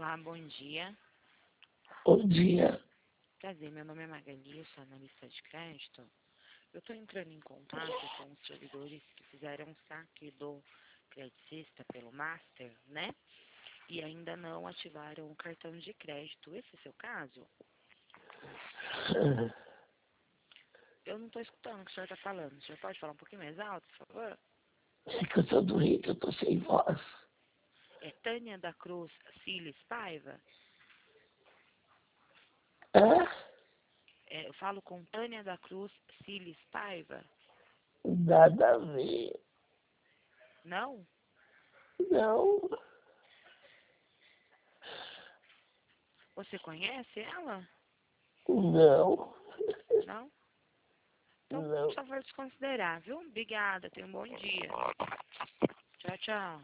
Olá, bom dia. Bom dia. Prazer, meu nome é Magali, eu sou analista de crédito. Eu estou entrando em contato com os servidores que fizeram um saque do Credicista pelo Master, né? E ainda não ativaram o cartão de crédito. Esse é o seu caso? Eu não estou escutando o que o senhor está falando. O senhor pode falar um pouquinho mais alto, por favor? É que eu tô doente, eu tô sem voz. É Tânia da Cruz Siles Paiva? Hã? Eu falo com Tânia da Cruz Siles Paiva? Nada a ver. Não? Não, Você conhece ela? não, Não? Então, não. por favor, desconsiderar, viu? Obrigada, tenha um bom dia. Tchau, tchau.